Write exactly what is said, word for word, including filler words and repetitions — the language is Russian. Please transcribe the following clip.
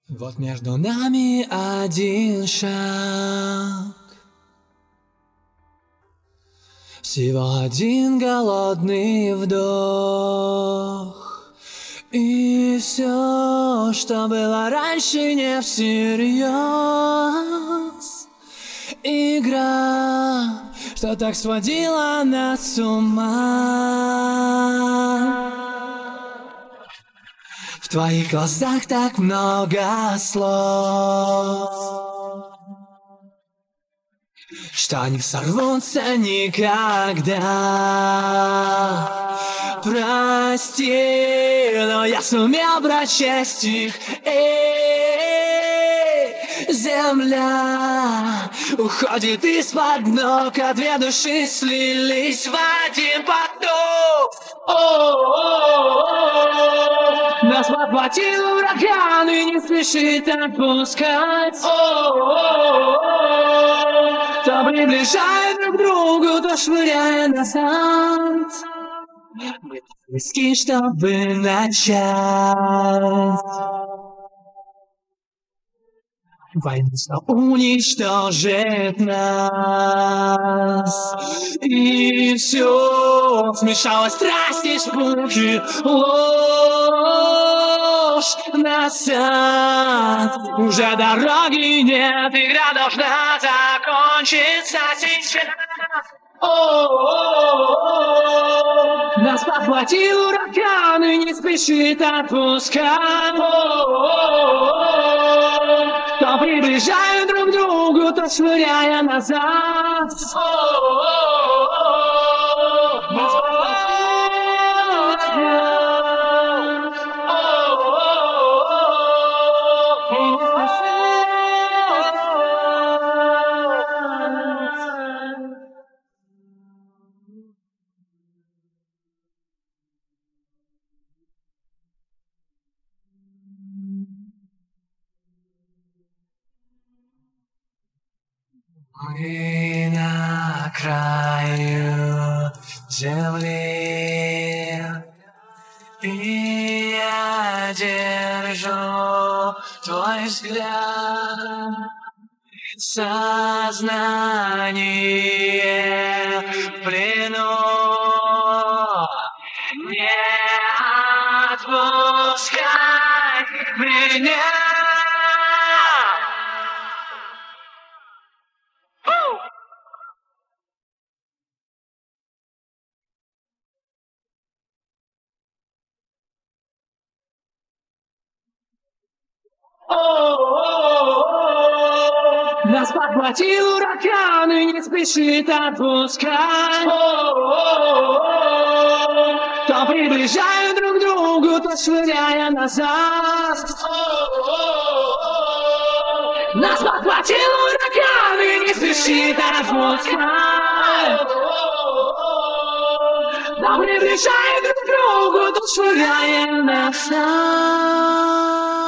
Вот между нами один шаг, всего один голодный вдох, и все, что было раньше, не всерьез. Игра, что так сводила нас с ума. В твоих глазах так много слов, что не сорвутся никогда. Прости, но я сумел прочесть их. Эй, земля уходит из-под ног, а две души слились в один поток. Нас подхватил ураган и не спешит отпускать. То приближает друг к другу, то швыряя назад. Мы близки, чтобы начать войну, что уничтожит нас. И все смешалось, страсть и испуги, ложь, назад. Уже дороги нет, игра должна закончиться сейчас. Нас подхватил ураган и не спешит отпускать. То приближая друг к другу, то швыряя назад. Нас Мы на краю земли, и я держу твой взгляд. Сознание в плену, не отпускай меня. Нас подхватил ураган и не спешит отпускать. То приближая друг к другу, то швыряя назад. Нас подхватил ураган и не спешит отпускать. То приближая друг к другу, то швыряя назад.